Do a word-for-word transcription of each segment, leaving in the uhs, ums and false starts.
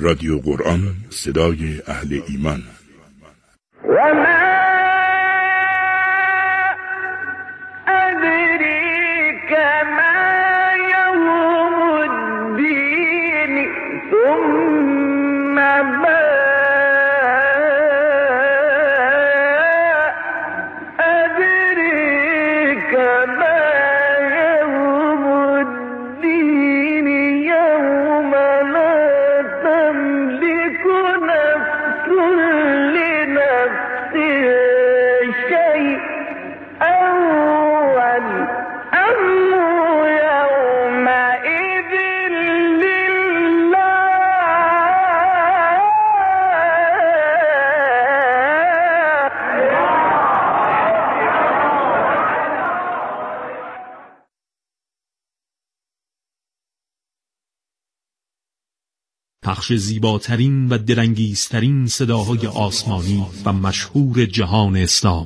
رادیو قرآن، صدای اهل ایمان. پخش زیباترین و دلانگیزترین صداهای آسمانی و مشهور جهان اسلام.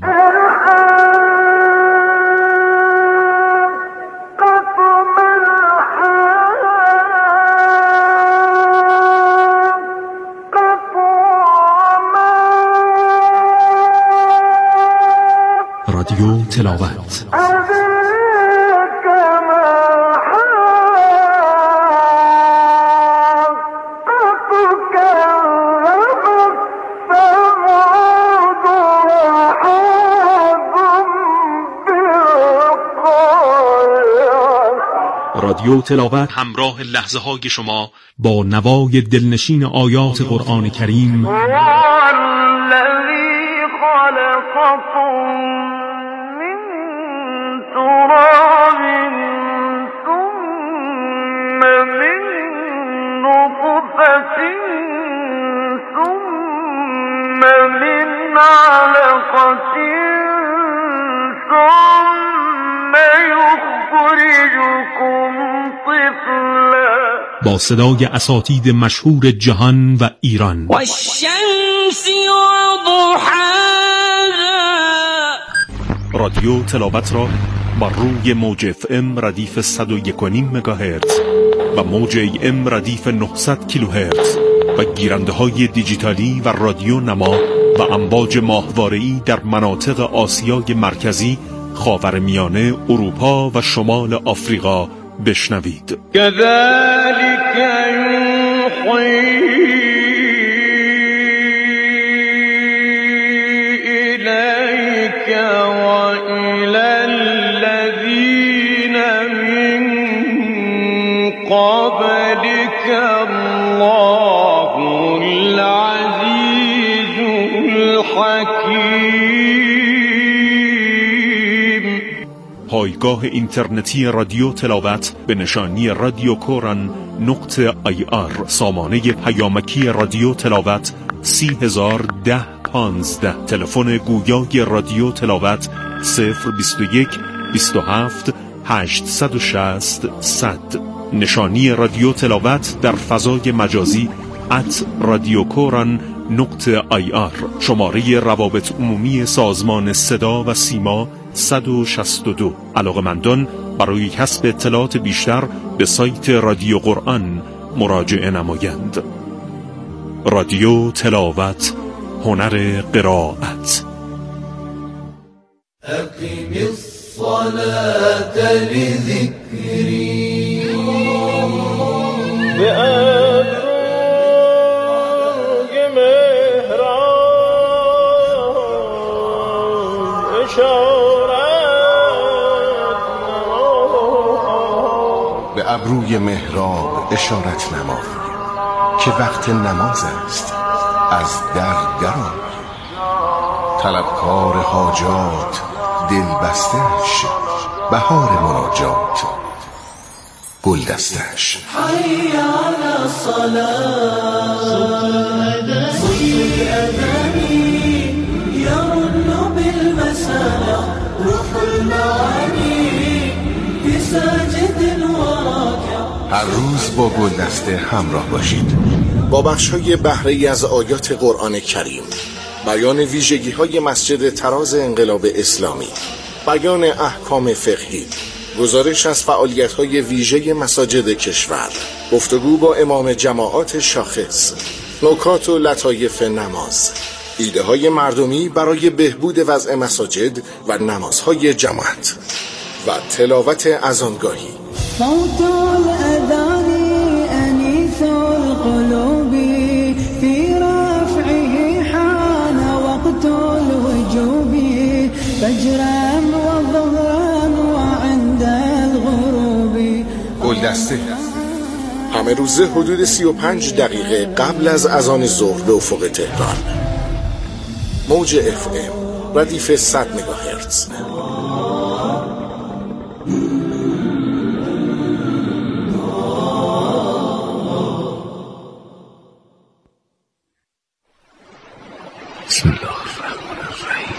رادیو تلاوت. رادیو تلاوت همراه لحظه های شما با نوای دلنشین آیات قرآن کریم. الذی خلقکم من تراب ثم من نطفة ثم من علقة ثم یخرجکم با صدای اساتید مشهور جهان و ایران. والشمس وضحاها. رادیو تلاوت را بر روی موج اف ام ردیف صد و یک و نیم مگاهرتز و موج ای ام ردیف نهصد کیلوهرتز و گیرنده های دیجیتالی و رادیو نما و امواج ماهواره‌ای در مناطق آسیای مرکزی، خاورمیانه، اروپا و شمال آفریقا بشنوید. كذلك يوحي إليك وإلى الذين من قبلك الله العزيز الحكيم. پایگاه اینترنتی رادیو تلاوت به نشانی رادیو کوران نقطه آی آر، سامانه پیامکی رادیو تلاوت سی هزار ده پانزده. تلفن گویای رادیو تلاوت صفر بیست و یک بیست و هفت هشتصد و شصت صد. نشانی رادیو تلاوت در فضای مجازی ات رادیو کوران نقطه آی آر. شماره روابط عمومی سازمان صدا و سیما صد و شصت و دو. علاقه‌مندان برای کسب اطلاعات بیشتر به سایت رادیو قرآن مراجعه نمایند. رادیو تلاوت، هنر قرائت. اقیم الصلاة لذکری به ابروی مهران اشارت به ابروی محراب اشارت نمای که وقت نماز است، از در درآی. طلبکار حاجات دل بستش، بهار مناجات گل دستش. حی علی الصلاة صوت الأذانی یرن بالمسامع روح المعانی بساجد وراکع. هر روز با گل دسته همراه باشید با بخش‌های بهره‌ای از آیات قرآن کریم، بیان ویژگی‌های مسجد تراز انقلاب اسلامی، بیان احکام فقهی، گزارش از فعالیت‌های ویژه مساجد کشور، گفتگو با امام جماعات شاخص، نکات و لطایف نماز، ایده‌های مردمی برای بهبود وضع مساجد و نمازهای جماعت و تلاوت اذانگاهی. صوت الأذان أنيس القلوب في رفعه حان وقت الوجوب فجرا وظهرا وعند الغروب. گلدسته همه روزه حدود سی و پنج دقیقه قبل از اذان ظهر به افق تهران. موج اف ام ردیف صد مگاهرتز. بسم الله الرحمن الرحیم.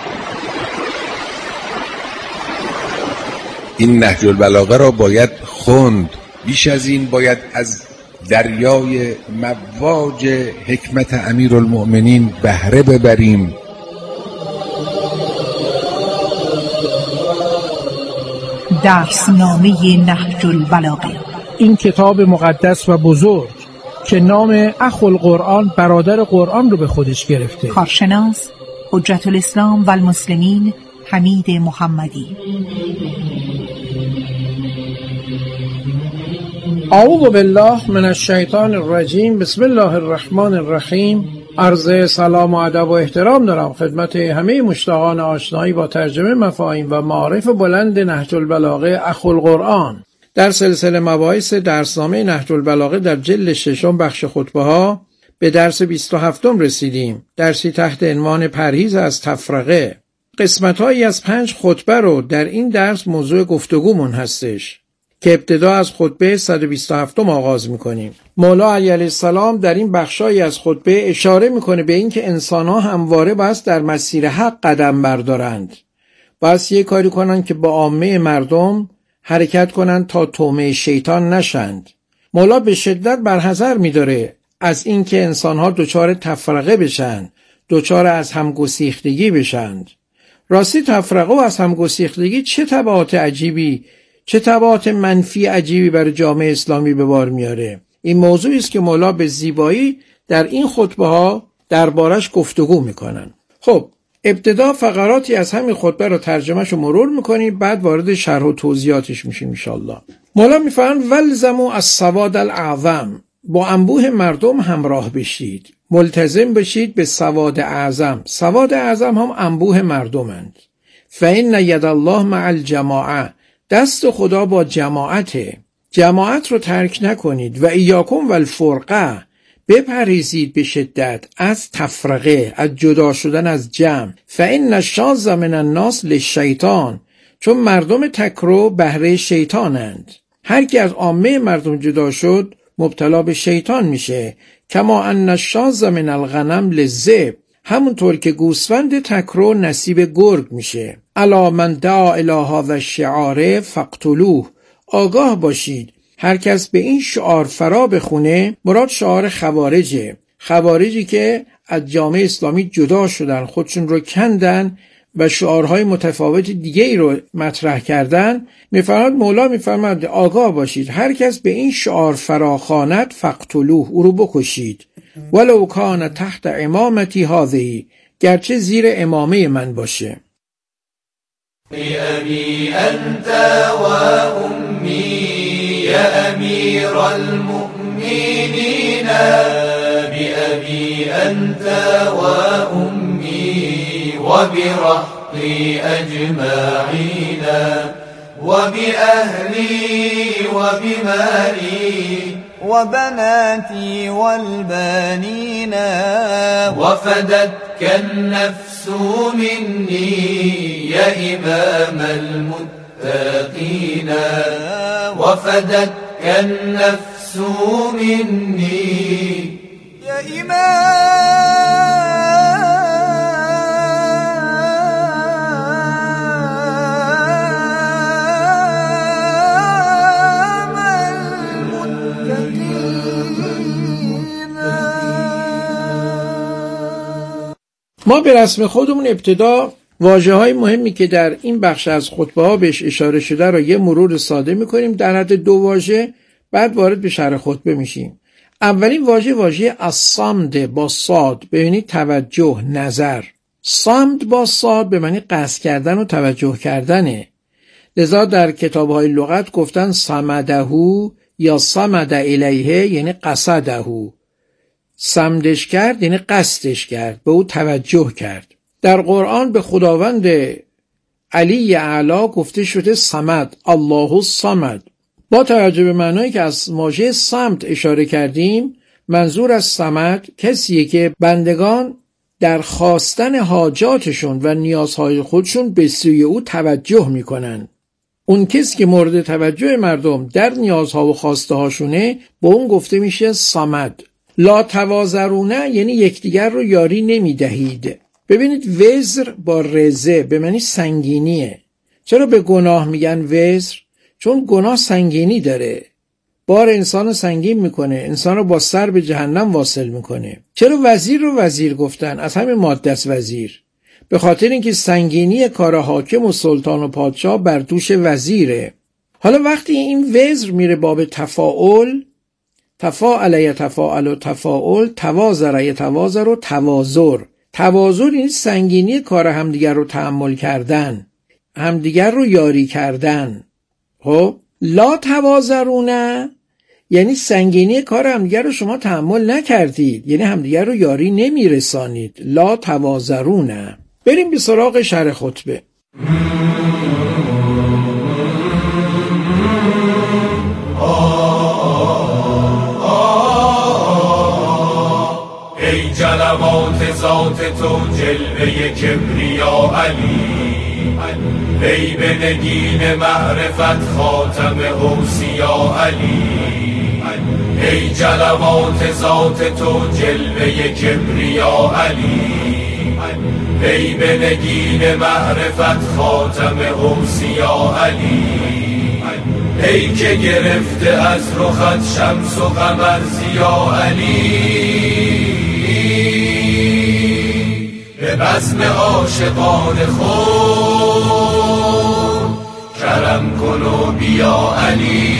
این نهج البلاغه را باید خوند. بیش از این باید از دریای مواج حکمت امیرالمؤمنین بهره ببریم. درسنامه نهج البلاغه، این کتاب مقدس و بزرگ که نام اخو القرآن، برادر قرآن رو به خودش گرفته. کارشناس حجت الاسلام و المسلمین حمید محمدی. اعوذ بالله من الشیطان الرجیم. بسم الله الرحمن الرحیم. عرض سلام و ادب و احترام دارم خدمت همه مشتاقان آشنایی با ترجمه مفاهیم و معارف بلند نهج البلاغه اخو القرآن. در سلسله مباحث درسنامه نهج البلاغه در جلد ششم بخش خطبه ها به درس بیست و هفتم رسیدیم. درسی تحت عنوان پرهیز از تفرقه. قسمت‌هایی از پنج خطبه رو در این درس موضوع گفتگومون هستش که ابتدا از خطبه صد و بیست و هفتم آغاز می‌کنیم. مولا علی علیه السلام در این بخشایی از خطبه اشاره می‌کنه به اینکه انسان‌ها همواره باید در مسیر حق قدم بردارند. باید یه کاری کنن که با عامه مردم حرکت کنند تا طعمه شیطان نشند. مولا به شدت برحذر می‌داره از اینکه انسان‌ها دچار تفرقه بشن، دچار از همگسیختگی بشند. راستی تفرقه و از همگسیختگی چه تبعات عجیبی، چه تبعات منفی عجیبی برای جامعه اسلامی به بار میاره. این موضوعی است که مولا به زیبایی در این خطبه ها دربارش گفتگو میکنن. خب ابتدا فقراتی از همین خطبه رو ترجمهش رو مرور میکنیم، بعد وارد شرح و توضیحاتش میشیم انشالله. مولا میفرماید ولزموا السواد الاعظم، با انبوه مردم همراه بشید، ملتزم بشید به سواد اعظم. سواد اعظم هم انبوه مردمند. فإن ید الله مع الجماعه، دست خدا با جماعته. جماعت رو ترک نکنید. و ایاکم والفرقه، بپرهیزید به شدت از تفرقه، از جدا شدن از جمع. فإن الشاذ من الناس للشیطان، چون مردم تکرو بهره شیطانند. هر کی از عامه مردم جدا شد مبتلا به شیطان میشه. کما ان الشاذ من الغنم للذئب، همونطور که گوسفند تکرو نصیب گرگ میشه. الا من دعا الی هذا الشعار فاقتلوه، آگاه باشید هر کس به این شعار فرا بخونه، مراد شعار خوارجه. خوارجی که از جامعه اسلامی جدا شدن، خودشون رو کندن و شعارهای متفاوت دیگه ای رو مطرح کردن. میفرماد مولا میفرماد آگاه باشید هر کس به این شعار فرا خواند فاقتلوه، او رو بکشید. ولو کان تحت امامتی هذه، گرچه زیر امامه من باشه. بأبي أنت وأمي يا أمير المؤمنين، بأبي أنت وأمي وبرهطي أجمعين، وبأهلي وبمالي وبناتي والبانين، وفدتك النفس مني يا إمام المتقين، وفدتك النفس مني يا إمام ما به رسم خودمون ابتدا واژه‌های مهمی که در این بخش از خطبه‌ها بهش اشاره شده را یه مرور ساده می‌کنیم در حد دو واژه، بعد وارد به شرح خطبه میشیم. اولین واژه واژه الصمد با صاد، ببینید توجه، نظر. صمد با صاد به معنی قصد کردن و توجه کردنه. لذا در کتاب‌های لغت گفتن صمدهو یا صمد الیه یعنی قصدهو. صمدش کرد یعنی قصدش کرد، به او توجه کرد. در قرآن به خداوند علی اعلی گفته شده صمد، الله الصمد. با توجه به معنایی که از واژه صمت اشاره کردیم، منظور از صمد کسیه که بندگان در خواستن حاجاتشون و نیازهای خودشون به سوی او توجه میکنن. اون کسی که مورد توجه مردم در نیازها و خواسته هاشونه به اون گفته میشه صمد. لا توازرونه یعنی یکدیگر رو یاری نمیدهید. ببینید وزر با رزه به معنی سنگینیه. چرا به گناه میگن وزر؟ چون گناه سنگینی داره، بار انسان رو سنگین میکنه، انسان رو با سر به جهنم واصل میکنه. چرا وزیر رو وزیر گفتن؟ از همین ماده است وزیر، به خاطر اینکه سنگینی کار حاکم و سلطان و پادشاه بر دوش وزیره. حالا وقتی این وزر میره باب تفاعل، تفاعل یتفاعل و تفاعل، توازر یتوازر و توازر. توازر این سنگینی کار همدیگر رو تحمل کردن، همدیگر رو یاری کردن. خب لا توازرونه یعنی سنگینی کار همدیگر رو شما تحمل نکردید، یعنی همدیگر رو یاری نمیرسانید. لا توازرونه. بریم به سراغ شرح خطبه. ای جلوات ذات تو جلوه کبریا علی، ای به نگین معرفت خاتم اوصیا علی، ای جلوات ذات تو جلوه کبریا علی، ای به نگین معرفت خاتم اوصیا علی، ای که گرفته از رخت شمس و قمر ضیا علی، به بزم عاشقان خود کرم کن و بیا علی.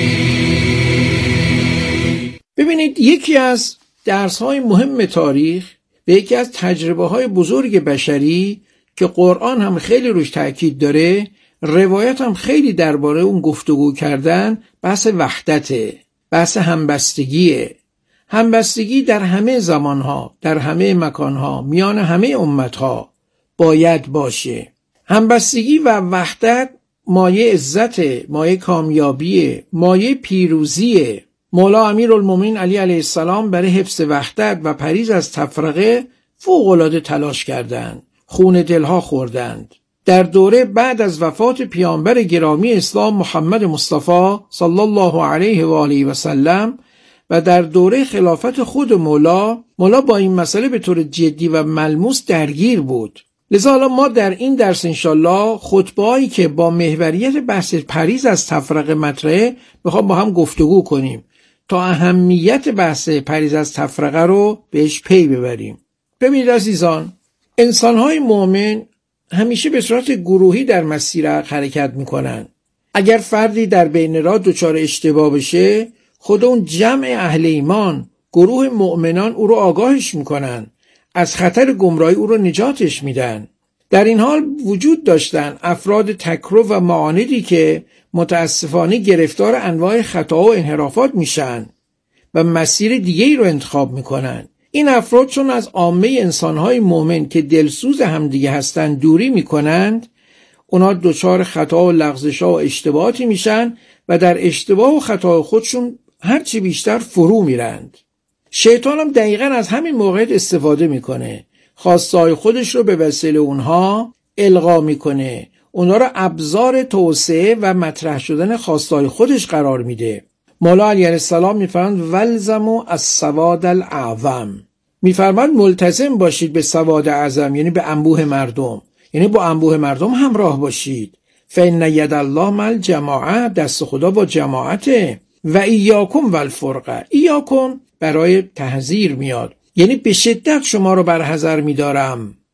ببینید یکی از درس‌های مهم تاریخ و یکی از تجربه‌های بزرگ بشری که قرآن هم خیلی روش تأکید داره، روایت هم خیلی درباره اون گفتگو کردن، بحث وحدته، بحث همبستگیه. همبستگی در همه زمانها، در همه مکانها، میان همه امتها باید باشه. همبستگی و وحدت مایه عزت، مایه کامیابی، مایه پیروزیه. مولا امیرالمومنین علی علیه السلام برای حفظ وحدت و پریز از تفرقه فوق‌العاده تلاش کردند، خون دلها خوردند. در دوره بعد از وفات پیامبر گرامی اسلام محمد مصطفی صلی الله علیه و آله و سلم و در دوره خلافت خود مولا، مولا با این مسئله به طور جدی و ملموس درگیر بود. لذا حالا ما در این درس انشالله خطبه‌ای که با محوریت بحث پریز از تفرقه مطرحه میخوام با هم گفتگو کنیم تا اهمیت بحث پریز از تفرقه رو بهش پی ببریم. ببینید عزیزان، انسان‌های مؤمن همیشه به صورت گروهی در مسیر حرکت میکنن. اگر فردی در بین راه دچار اشتباه بشه، خود اون جمع اهل ایمان، گروه مؤمنان او رو آگاهش میکنن، از خطر گمراهی او رو نجاتش میدن. در این حال وجود داشتن افراد تکرو و معاندی که متاسفانه گرفتار انواع خطا و انحرافات میشن و مسیر دیگه‌ای رو انتخاب میکنن. این افراد چون از عامه انسانهای مؤمن که دلسوز همدیگه هستن دوری میکنند، اونا دچار خطا و لغزش‌ها و اشتباهاتی میشن و در اشتباه و خطا خودشون هرچی بیشتر فرو میرند. شیطان هم دقیقاً از همین موقعیت استفاده میکنه، خواستهای خودش رو به وسیله اونها القا میکنه، اونها رو ابزار توسعه و مطرح شدن خواستهای خودش قرار میده. مولا علیه السلام میفرماند ولزموا السواد الاعظم، میفرماند ملتزم باشید به سواد اعظم، یعنی به انبوه مردم، یعنی با انبوه مردم همراه باشید. فإن ید الله مع الجماعه، دست خدا با جماعته. و ایاکم والفرقه، ایاکم برای تحذیر میاد، یعنی به شدت شما رو بر حذر میدارم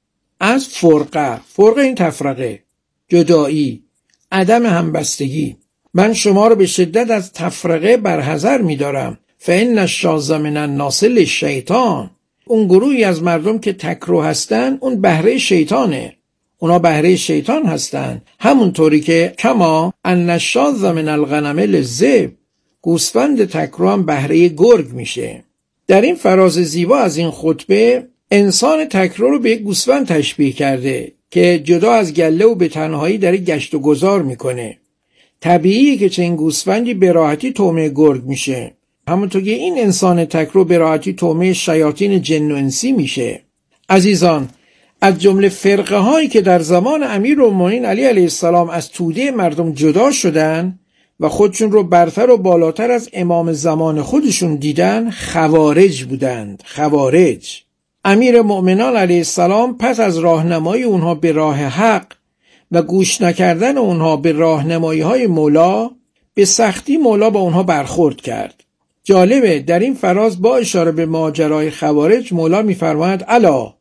از فرقه، فرقه این تفرقه، جدایی، عدم همبستگی. من شما رو به شدت از تفرقه برحذر می‌دارم. فإن الشاذ من الناس للشیطان. اون گروهی از مردم که تکرو هستن اون بهره شیطانه، اونا بهره شیطان هستن. همونطوری که کما ان الشاذ من الغنم للذئب، گوسفند تکرو هم بهره گرگ میشه. در این فراز زیبا از این خطبه انسان تکرو رو به یک گوسفند تشبیه کرده که جدا از گله و به تنهایی داره گشت و گذار میکنه. طبیعیه که چنین گوسفندی به راحتی طعمه گرگ میشه، همونطور که این انسان تکرو به راحتی طعمه شیاطین جن و انسی میشه. عزیزان، از جمله فرقه هایی که در زمان امیرالمومنین علی علیه السلام از توده مردم جدا شدن و خودشون رو برتر و بالاتر از امام زمان خودشون دیدن، خوارج بودند. خوارج. امیر مؤمنان علیه السلام پس از راهنمایی اونها به راه حق و گوش نکردن اونها به راهنمایی های مولا، به سختی مولا با اونها برخورد کرد. جالبه در این فراز با اشاره به ماجرای خوارج مولا میفرماید الا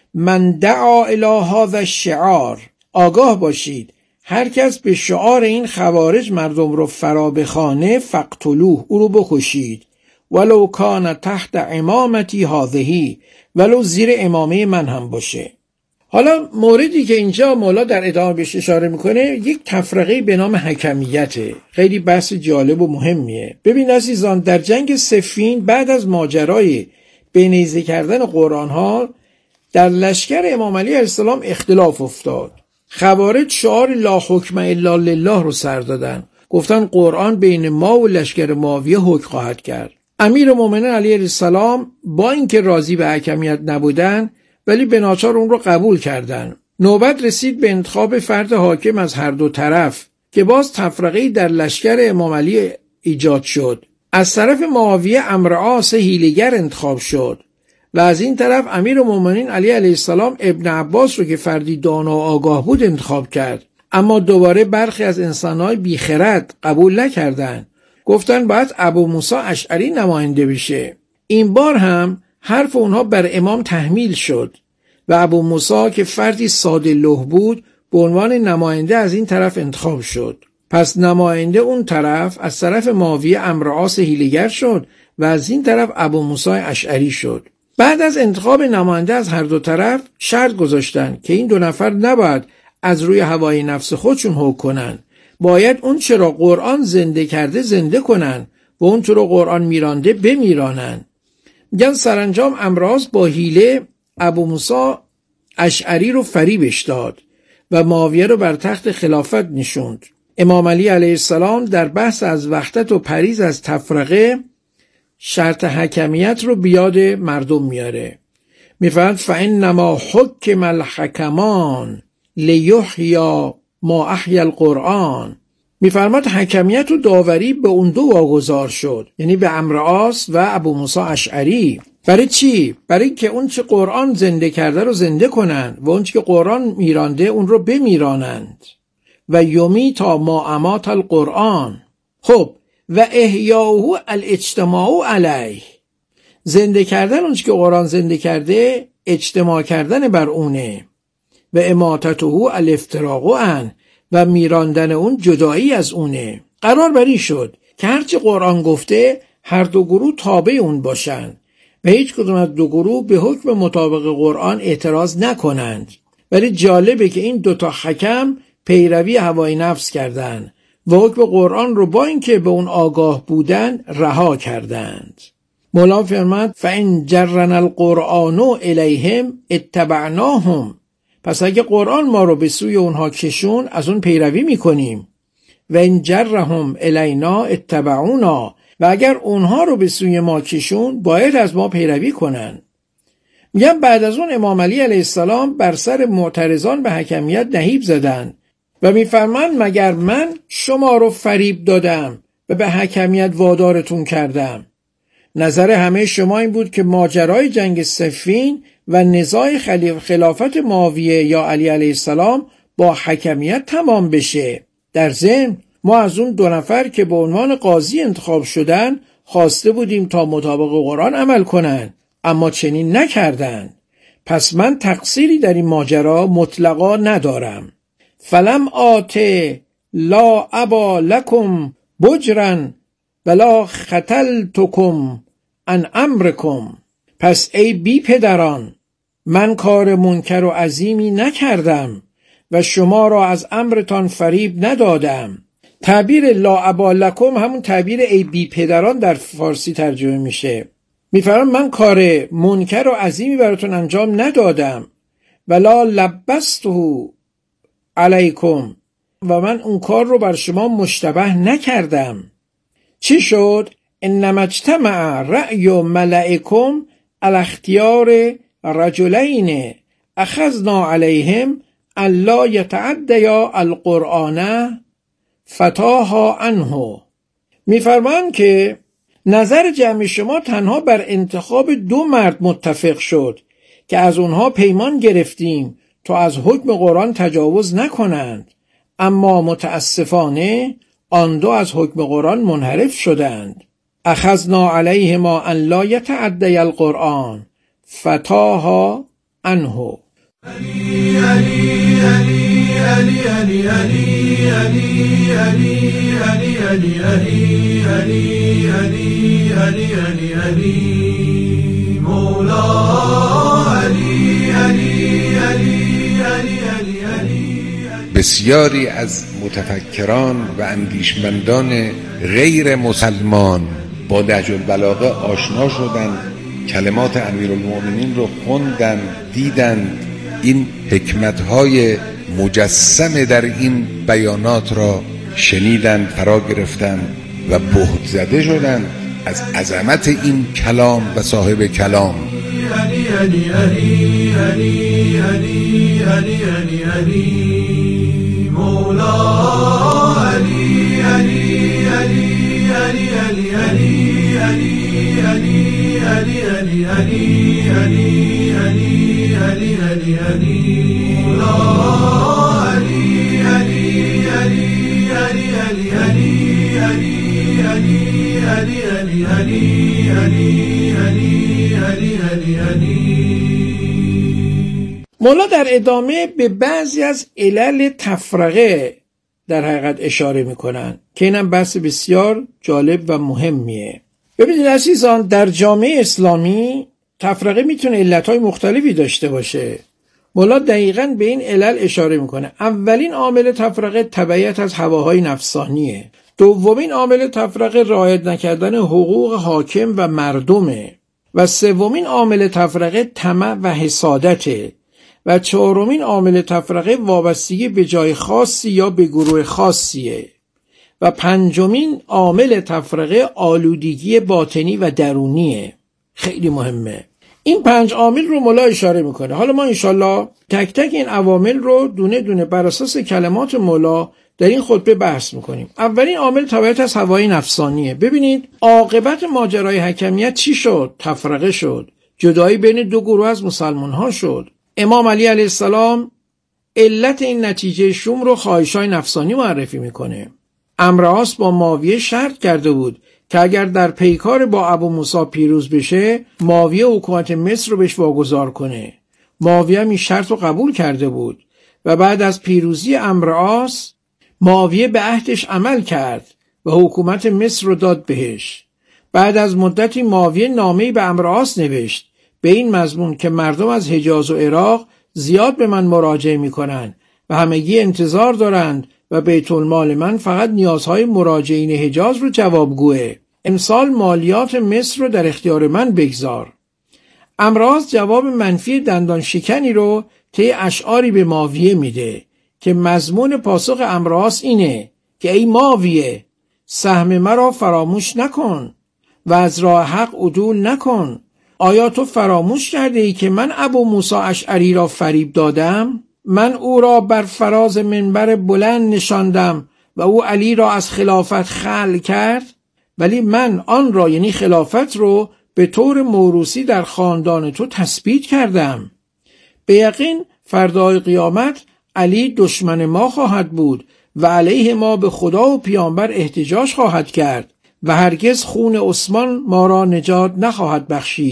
من دعا الی هذا الشعار، آگاه باشید هر کس به شعار این خوارج مردم رو فرا بخوانه فقتلوه، او رو بکشید، ولو کان تحت امامتی هذهی، ولو زیر امامه من هم باشه. حالا موردی که اینجا مولا در ادامه بهش اشاره میکنه یک تفرقه به نام حکمیته. خیلی بحث جالب و مهمیه. ببین عزیزان، در جنگ صفین بعد از ماجرای بنیزه کردن قرآن ها در لشکر امام علی علیه السلام اختلاف افتاد. خوارج شعار لا حکم الا لله رو سر دادن، گفتن قرآن بین ما و لشکر معاویه حکم خواهد کرد. امیر مومنین علیه السلام با اینکه راضی به حکمیت نبودن ولی به ناچار اون رو قبول کردن. نوبت رسید به انتخاب فرد حاکم از هر دو طرف که باز تفرقه‌ای در لشکر امام علی ایجاد شد. از طرف معاویه عمرو عاص حیله‌گر انتخاب شد و از این طرف امیر مومنین علی علیه السلام ابن عباس رو که فردی دانا و آگاه بود انتخاب کرد. اما دوباره برخی از انسان‌های بیخرد قبول نکردند. گفتن باید ابو موسی اشعری نماینده بشه. این بار هم حرف اونها بر امام تحمیل شد و ابو موسی که فردی ساده لوح بود به عنوان نماینده از این طرف انتخاب شد. پس نماینده اون طرف از طرف معاویه عمرو عاص حیله‌گر شد و از این طرف ابو موسی اشعری شد. بعد از انتخاب نماینده از هر دو طرف شرط گذاشتن که این دو نفر نباید از روی هوای نفس خودشون حکم کنن، باید اون چرا قرآن زنده کرده زنده کنن و اون چرا قرآن میرانده بمیرانن. میگن سرانجام عمرو عاص با حیله ابو موسی اشعری رو فریبش داد و معاویه رو بر تخت خلافت نشوند. امام علی علیه السلام در بحث از وحدت و پریز از تفرقه شرط حکمیت رو بیاد مردم میاره. میفرماید فانما حکم الحکمان لیحیی ما احیی القرآن. میفرماید حکمیت و داوری به اون دو واگذار شد، یعنی به عمرو عاص و ابو موسی اشعری. برای چی؟ برای اینکه اون چه قرآن زنده کرده رو زنده کنن و اون چه قرآن میرانده اون رو بمیرانند. و یومی تا ما امات القرآن. خب و احیاؤه الاجتماع علیه، زنده کردن اون چه که قرآن زنده کرده اجتماع کردن بر اونه. و اماتته الافتراق عنه، و میراندن اون جدایی از اونه. قرار بر این شد که هرچی قرآن گفته هر دو گروه تابع اون باشن و هیچ کدوم از دو گروه به حکم مطابق قرآن اعتراض نکنند. ولی جالبه که این دوتا حکم پیروی هوای نفس کردند و حکم قرآن رو با اینکه به اون آگاه بودن رها کردند. مولا فرمود فإن جرنا القرآن الیهم اتبعناهم. پس اگه قرآن ما رو به سوی اونها کشون از اون پیروی میکنیم. و این جرهم الینا اتبعونا، و اگر اونها رو به سوی ما کشون باید از ما پیروی کنن. میگم بعد از اون امام علی علیه السلام بر سر معترضان به حکمیت نهیب زدن و میفرمایند مگر من شما رو فریب دادم و به حکمیت وادارتون کردم؟ نظر همه شما این بود که ماجرای جنگ صفین و نزاع خلافت معاویه یا علی علیه السلام با حکمیت تمام بشه. در ضمن ما از اون دو نفر که به عنوان قاضی انتخاب شدن خواسته بودیم تا مطابق قرآن عمل کنن، اما چنین نکردند. پس من تقصیری در این ماجرا مطلقا ندارم. فلم آته لا ابا لکم بجرن ولا ختلتکم عن امرکم. پس ای بی پدران، من کار منکر و عظیمی نکردم و شما را از امرتان فریب ندادم. تعبیر لا ابا لکم همون تعبیر ای بی پدران در فارسی ترجمه میشه. میفرمان من کار منکر و عظیمی براتون انجام ندادم. ولا لبسته علیکم، و من اون کار رو بر شما مشتبه نکردم. چی شد؟ انما اجتمع رأی ملائکم علی اختیار رجلین اخذنا علیهم الا یتعدیا القرآن فتاها عنه. میفرمان که نظر جمع شما تنها بر انتخاب دو مرد متفق شد که از اونها پیمان گرفتیم تا از حکم قرآن تجاوز نکنند، اما متاسفانه آن دو از حکم قرآن منحرف شدند. اخذنا علیهما ان لا یتعدی القرآن فتاها عنه. علی علی علی علی علی علی علی علی علی علی علی علی علی علی علی علی مولا علی علی علی علی علی علی. بسیاری از متفکران و اندیشمندان غیر مسلمان با نهج البلاغه آشنا شدند، کلمات امیرالمؤمنین رو خوندن، دیدن، این حکمت‌های مجسم در این بیانات را شنیدن، فرا گرفتن و بهت زده شدن از عظمت این کلام و صاحب کلام. علی علی علی علی علی علی علی علی مولا علی علی علی علی علی علی علی علی علی علی علی علی علی علی علی علی مولا علی علی علی علی علی علی علی علی علی علی علی علی علی علی علی علی. مولا در ادامه به بعضی از علل تفرقه در حقیقت اشاره میکنن که اینم بحث بسیار جالب و مهمیه. ببینید عزیزان، در جامعه اسلامی تفرقه میتونه علتهای مختلفی داشته باشه. مولا دقیقاً به این علل اشاره میکنه. اولین عامل تفرقه تبعیت از هواهای نفسانیه. دومین عامل تفرقه رعایت نکردن حقوق حاکم و مردمه. و سومین عامل تفرقه طمع و حسادته. و چهارمین عامل تفرقه وابستگی به جای خاصی یا به گروه خاصیه. و پنجمین عامل تفرقه آلودگی باطنی و درونیه. خیلی مهمه. این پنج عامل رو مولا اشاره میکنه. حالا ما انشالله تک تک این عوامل رو دونه دونه بر اساس کلمات مولا در این خطبه بحث میکنیم. اولین عامل تبعیت از هوای نفسانیه. ببینید عاقبت ماجرای حکمیت چی شد؟ تفرقه شد. جدایی بین دو گروه از مسلمان ها شد. امام علی علیه السلام علت این نتیجه شوم رو خواهشای نفسانی معرفی میکنه. عمرو عاص با معاویه شرط کرده بود که اگر در پیکار با ابو موسی پیروز بشه، معاویه حکومت مصر رو بهش واگذار کنه. معاویه این شرط رو قبول کرده بود و بعد از پیروزی عمرو عاص معاویه به عهدش عمل کرد و حکومت مصر رو داد بهش. بعد از مدتی معاویه نامه‌ای به عمرو عاص نوشت به این مضمون که مردم از حجاز و عراق زیاد به من مراجعه میکنن و همگی انتظار دارند و بیت المال من فقط نیازهای مراجعین حجاز رو جوابگوه. امسال مالیات مصر رو در اختیار من بگذار. عمرو عاص جواب منفی دندان شکنی رو طی اشعاری به معاویه میده که مضمون پاسخ عمرو عاص اینه که ای معاویه، سهم مرا فراموش نکن و از راه حق عدول نکن. آیا تو فراموش کرده ای که من ابو موسی اشعری را فریب دادم؟ من او را بر فراز منبر بلند نشاندم و او علی را از خلافت خلع کرد، ولی من آن را یعنی خلافت رو به طور موروثی در خاندان تو تثبیت کردم. به یقین فردای قیامت علی دشمن ما خواهد بود و علیه ما به خدا و پیامبر احتجاج خواهد کرد و هرگز خون عثمان ما را نجات نخواهد بخشید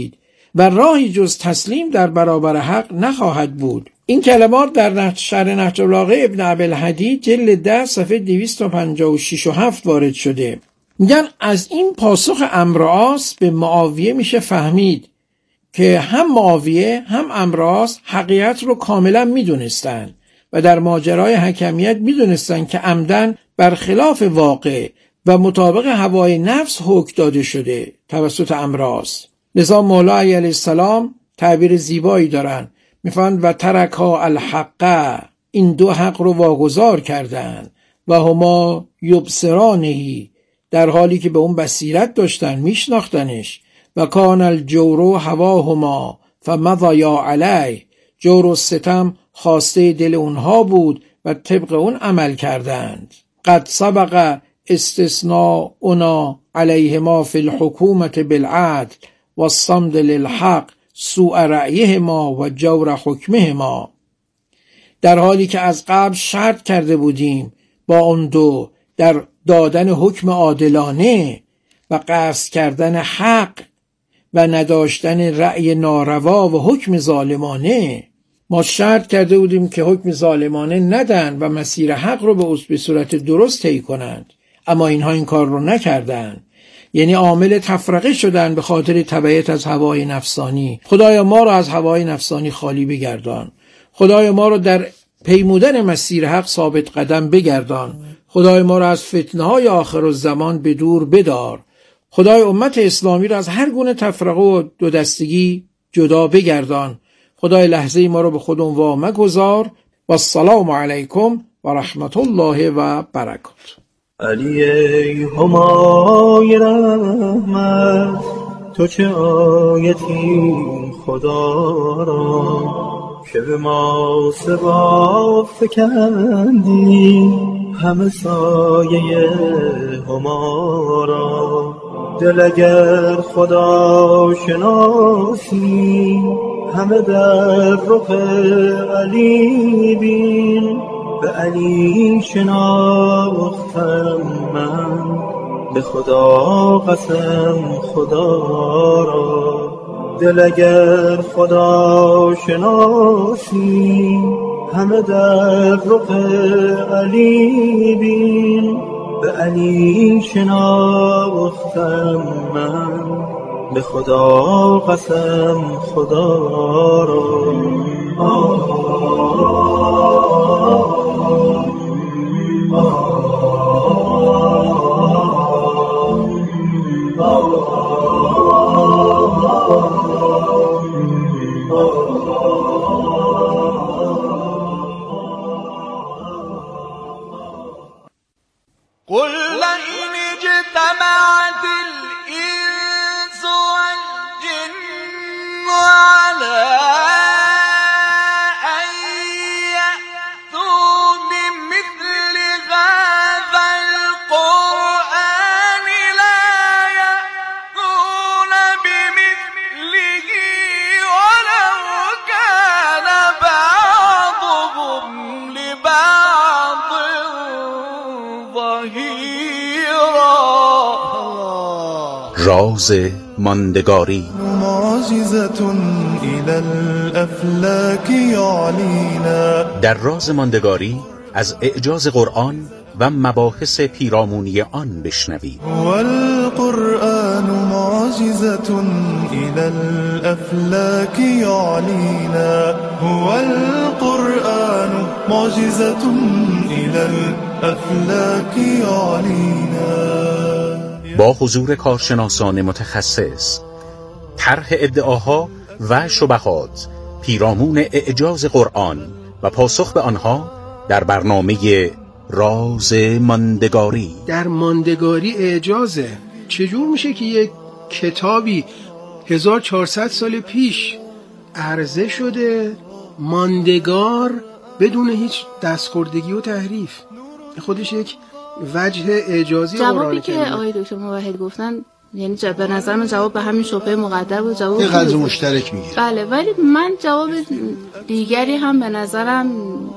و راهی جز تسلیم در برابر حق نخواهد بود. این کلمات در شرح نهج البلاغه ابن ابی‌الحدید جلد ده صفحه دویست و پنجاه و شش و هفت وارد شده. میگن از این پاسخ عمرو بن عاص به معاویه میشه فهمید که هم معاویه هم عمرو بن عاص حقیقت رو کاملا میدونستن و در ماجرای حکمیت میدونستن که عمدن برخلاف واقع و مطابق هوای نفس حکم داده شده توسط عمرو بن عاص. لذا مولا علیه السلام تعبیر زیبایی دارن، میفهمند و ترکا الحق، این دو حق رو واگذار کردن و هما یبصرانهی، در حالی که به اون بصیرت داشتن میشناختنش، و کان الجور هواهما فمضیا علیه، جور و ستم خواسته دل اونها بود و طبق اون عمل کردند. قد سبق استثناؤنا علیهما فی الحکومت بالعدل و الصمد للحق سوء رأیهما و جور حکمهما، در حالی که از قبل شرط کرده بودیم با اون دو در دادن حکم عادلانه و قصد کردن حق و نداشتن رأی ناروا و حکم ظالمانه. ما شرط کرده بودیم که حکم ظالمانه ندن و مسیر حق رو به به صورت درست طی کنند، اما اینها این کار رو نکردند، یعنی عامل تفرقه شدن به خاطر تبعیت از هوای نفسانی. خدایا ما رو از هوای نفسانی خالی بگردان، خدایا ما رو در پیمودن مسیر حق ثابت قدم بگردان، خدای ما رو از فتنه های آخر الزمان به دور بدار، خدای امت اسلامی رو از هر گونه تفرقه و دو دستگی جدا بگردان، خدای لحظه ما رو به خودمون وا مگذار. و السلام علیکم و رحمت الله و برکاته. علی ای همای رحمت، تو چه آیتی خدا را که به ما سبا فکندی همه سایه هما را. دل اگر خدا شناسی همه در رخ علی بین، به علی شناختم من به خدا قسم خدا را. دل اگر خدا شناسی همه در رخ علی بین، به علی شناختم من به خدا قسم خدا را. آه قل لئن اجتمعت الإنس والجن على أن يأتوا بمثل هذا القرآن لا يأتون بمثله ولو كان بعضهم لبعض راز ماندگاری. معجزة إلى الأفلاک یعلینا. در راز ماندگاری از اعجاز قرآن و مباحث پیرامونی آن بشنوید. والقرآن معجزة إلى الأفلاک یعلینا. هو القرآن معجزة إلى الأفلاک یعلینا. با حضور کارشناسان متخصص، طرح ادعاها و شبهات پیرامون اعجاز قرآن و پاسخ به آنها در برنامه راز ماندگاری. در ماندگاری اعجازه. چجور میشه که یک کتابی هزار و چهارصد سال پیش عرضه شده ماندگار بدون هیچ دستخوردگی و تحریف؟ خودش یک وجه اعجازی قرآن جوابی که آقای دکتر موحد گفتن، یعنی به نظر من جواب به همین شبهه مقدر بود. جواب قدر مشترک میگیره. بله، ولی من جواب دیگری هم به نظرم